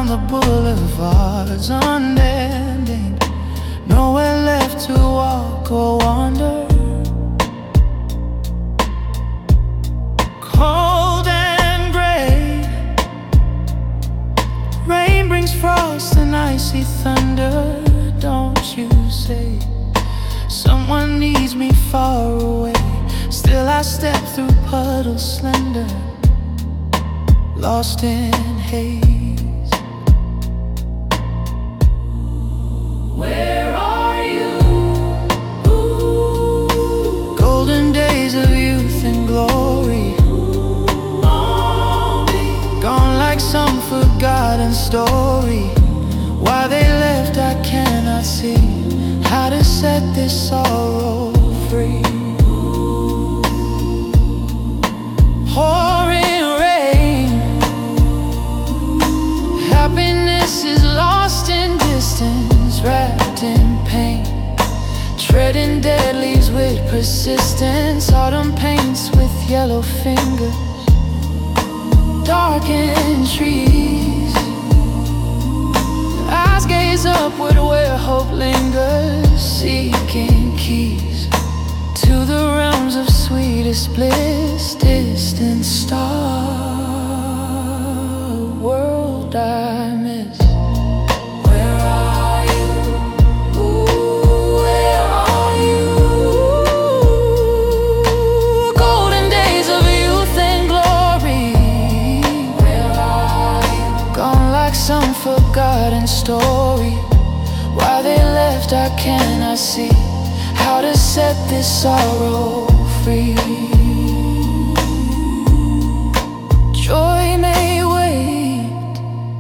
the boulevards unending, nowhere left to walk or wander. Cold and gray, rain brings frost and icy thunder. Don't you say someone needs me far away? Still I step through puddles slender, lost in haze. Where are you? Ooh. Golden days of youth and glory, gone like some forgotten story. Why they left I cannot see, how to set this sorrow free. Pouring rain, happiness is lost in distance, wrapped in pain. Treading dead leaves with persistence, autumn paints with yellow fingers, darkened trees. Eyes gaze upward where hope lingers, seeking keys to the realms of sweetest bliss. Distant star, world I miss. Where are you? Ooh, where are you? Golden days of youth and glory, where are you? Gone like some forgotten story. Why they left I cannot see, how to set this sorrow free. Joy may wait,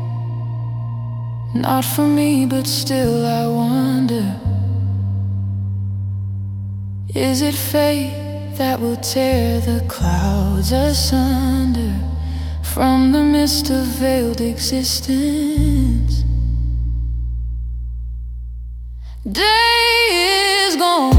not for me, but still I wonder, is it fate that will tear the clouds asunder from the mist of veiled existence? Day is gone,